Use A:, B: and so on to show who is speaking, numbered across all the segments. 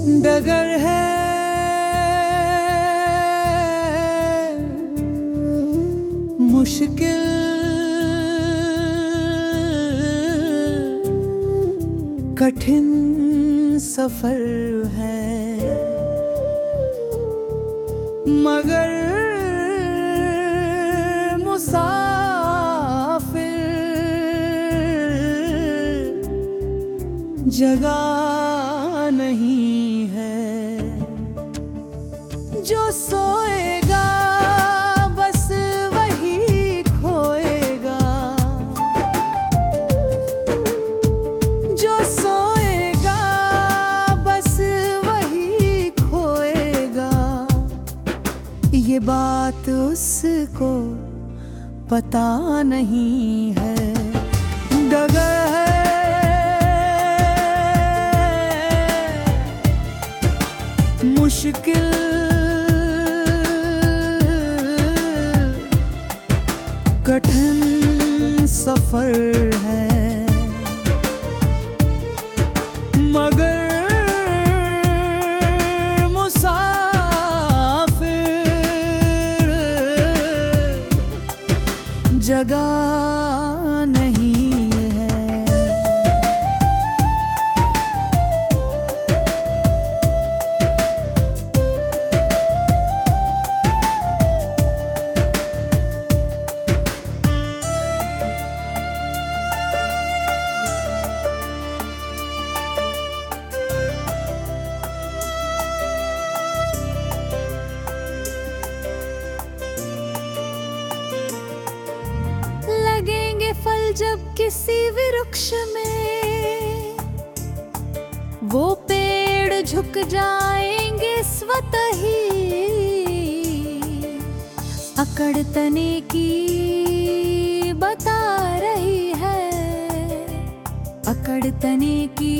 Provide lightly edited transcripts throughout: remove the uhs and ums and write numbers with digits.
A: डगर है मुश्किल, कठिन सफर है, मगर मुसाफिर जगह नहीं है। जो सोएगा बस वही खोएगा, जो सोएगा बस वही खोएगा। ये बात उसको पता नहीं है। डगर है मुश्किल, कठिन सफर है, मगर मुसाफिर जगह नहीं है।
B: लगेंगे फल जब किसी वृक्ष में, वो पेड़ झुक जाएंगे स्वतः ही। अकड़ तने की बता रही है, अकड़ तने की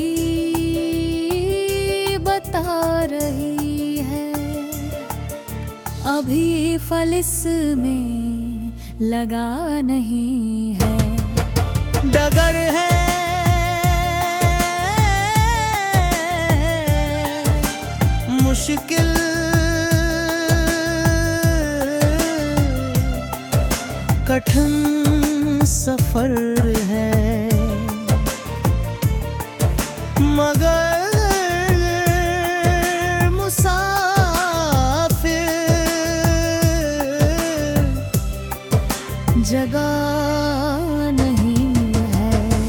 B: बता रही है। अभी फल इसमें लगा नहीं है।
A: डगर है मुश्किल, कठिन सफर है, मगर जगह नहीं है।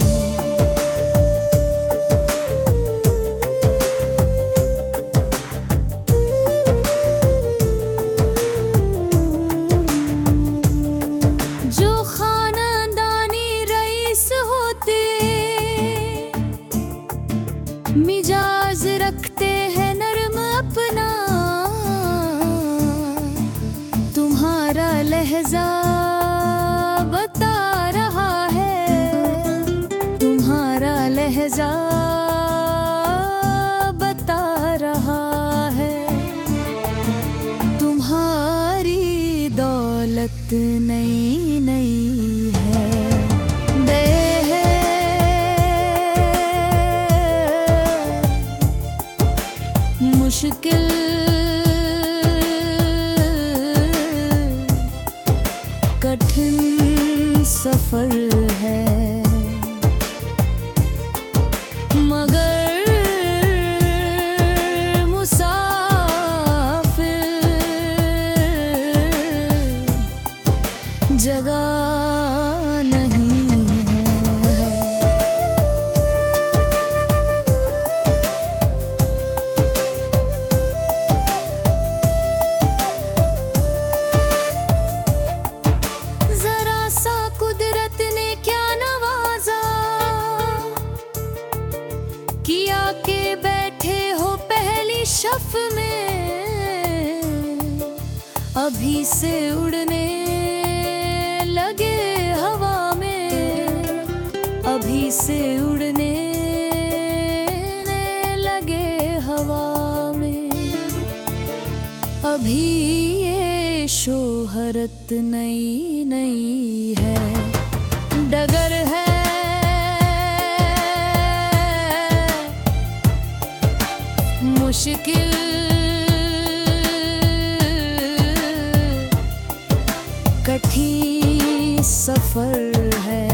B: जो खानदानी रईस होते, मिजाज रखते हैं नरम अपना। तुम्हारा लहजा बता रहा है, तुम्हारा लहजा बता रहा है। तुम्हारी दौलत नई नई है। देह मुश्किल, कठिन सफर है, मगर मुसाफिर जगह नहीं है। जरा सा कुदरत ने क्या नवाजा, किया के बैठे हो पहली शफ में। अभी से उड़ने लगे हवा में, अभी से उड़ने लगे हवा में। अभी ये शोहरत नई नई है। डगर है मुश्किल कठिन सफर है।